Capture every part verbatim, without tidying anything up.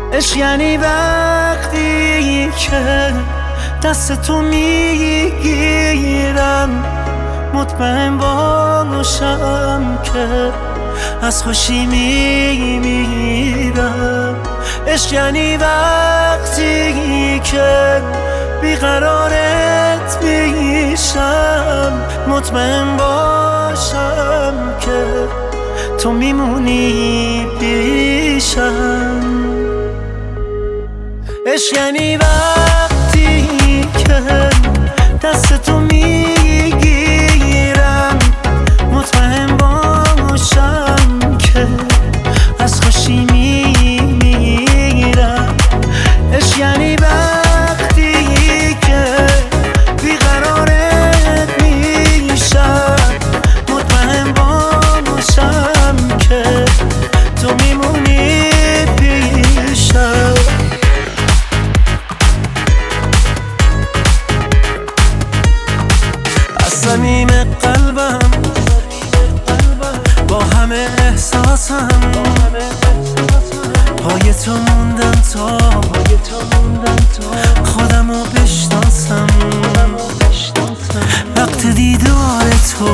عشق یعنی وقتی که دست تو میگیرم، مطمئن باشم که از خوشی میمیرم. عشق یعنی وقتی که بیقرارت میشم، مطمئن باشم که تو میمونی پیشم. عشق یعنی وقتی که دست تو میگیرم، مطمئن باشم که از خوشی میمیرم. عشق یعنی وقتی که بیقرارت میشم، مطمئن باشم که تو میمونی پیشم. از صمیم قلبم با همه احساسم پای تو موندم تا خودمو بشناسم. وقت دیدار تو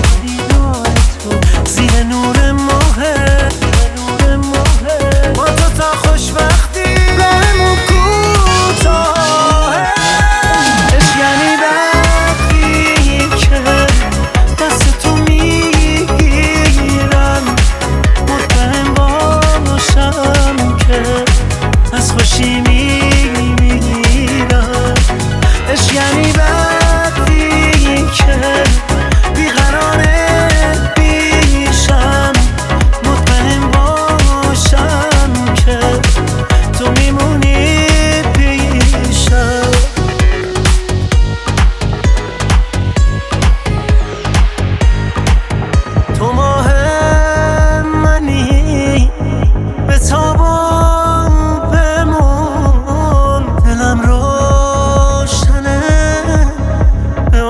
زیر نور ماهه، با تو تا خوشبختی راهمون کوتاهه. عشق یعنی وقتی که دست تو میگیرم، مطمئن باشم که از خوشی میمیرم. عشق یعنی وقتی که بیقرارت میشم، مطمئن باشم که تو میمونی پیشم. تو ماه منی به تاب و بمون، دلم روشنه به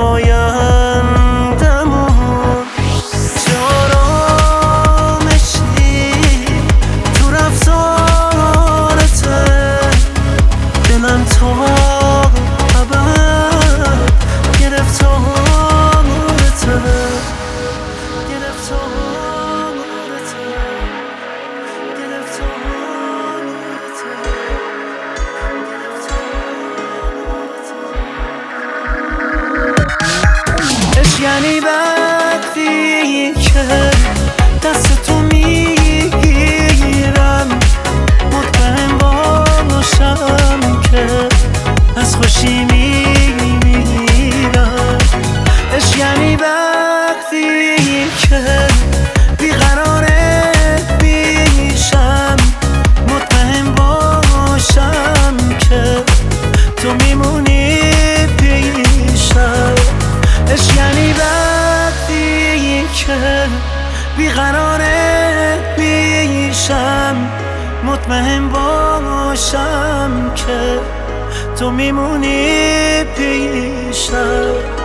آیندمون. چه آرامشی تو رفتارته، دلم تا ابد گرفتارته، گرفتارته، گرفتارته. عشق یعنی وقتی که دست تو میگیرم، مطمئن باشم که از خوشی میمیرم. عشق یعنی وقتی که بیقرارت میشم، مطمئن باشم که تو میمونی پیشم. عشق یعنی وقتی که بیقرارت میشم، مطمئن باشم که تو میمونی پیشم.